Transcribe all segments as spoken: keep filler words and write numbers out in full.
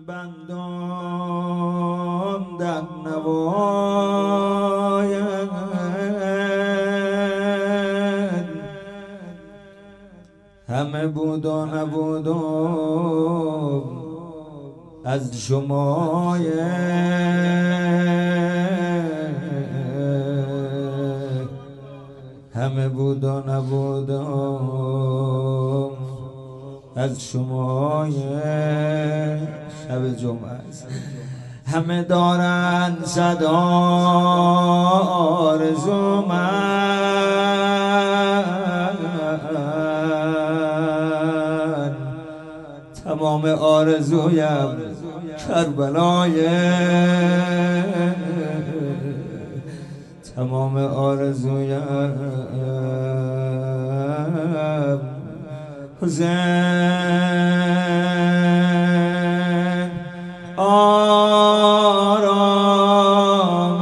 بندم در نواید همه بود و نبودم از شمای همه بود و نبودم از شمای شب جمعه است. همه دارن صدا آرزو من تمام آرزویم کربلای تمام آرزویم حسین آرام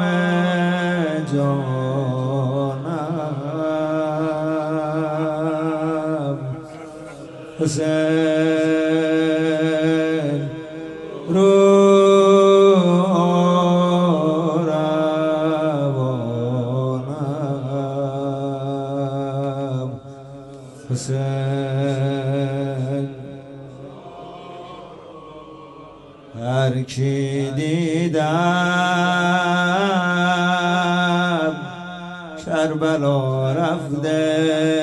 جانم حسین رو روانم حسین هر کی دیدم کربلا رفته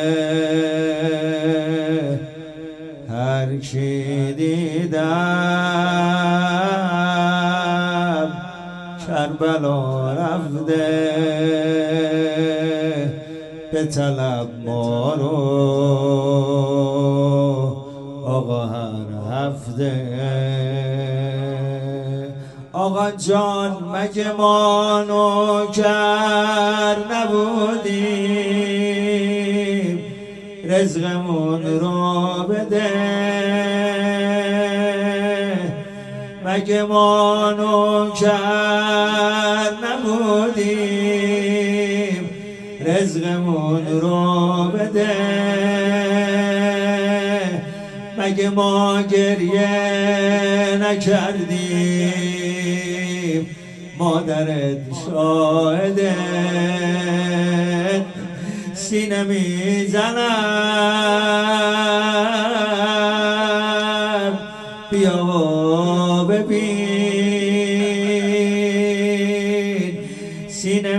هر کی دیدم کربلا رفته به طلب ما رو آقا هر هفته آقا جان مگه ما نوکر نبودیم رزقمون رو بده مگه ما نوکر نبودیم رزقمون رو بده مگه ما گریه نکردیم مادرت شاهده سینه میزنم بیا و ببین سینه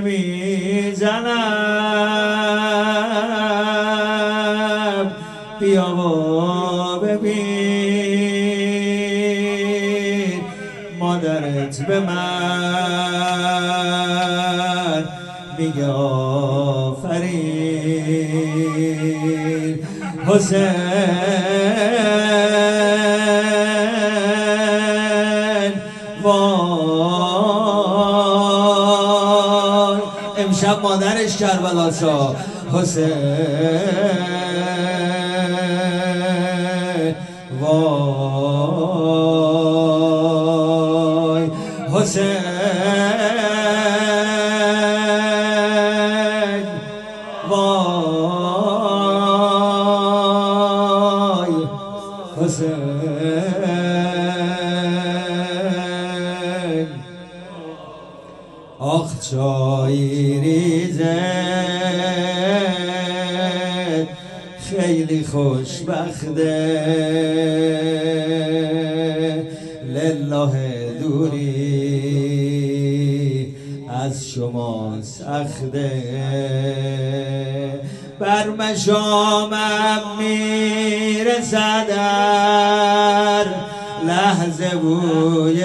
میزنم بیا و ببین مادرت به من میگه آفرین حسین وای امشب مادرش کربلاسا حسین وای حسین وای حسین آخ چای ریزد خیلی خوشبخته لله دوری از شما سخته بر مشامم میرسد در لحظه بوی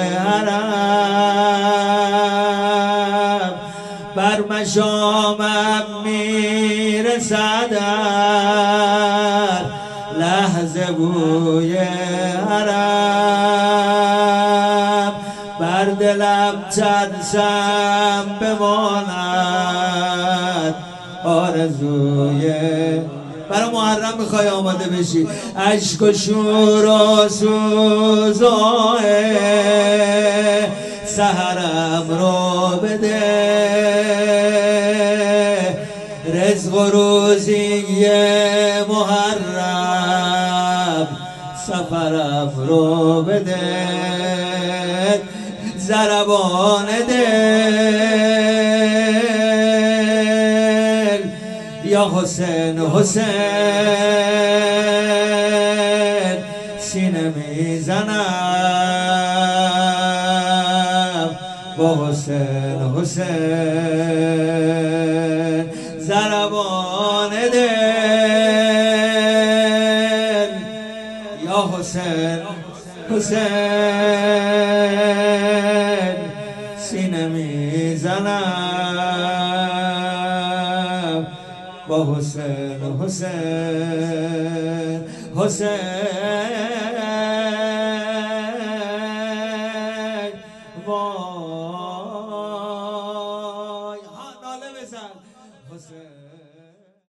حرم بر مشامم میرسد در لحظه بوی حرم بر دلم ترسم بماند آرزوی برای محرم میخوای آماده بشی عشق و شور و سوزاه سحرم رو بده رزق و روزی محرم سفرم رو بده ضربان دل یا حسین حسین سینه میزنم با حسین حسین ضربان دل یا حسین حسین سینه میزنم با حسین حسین حسین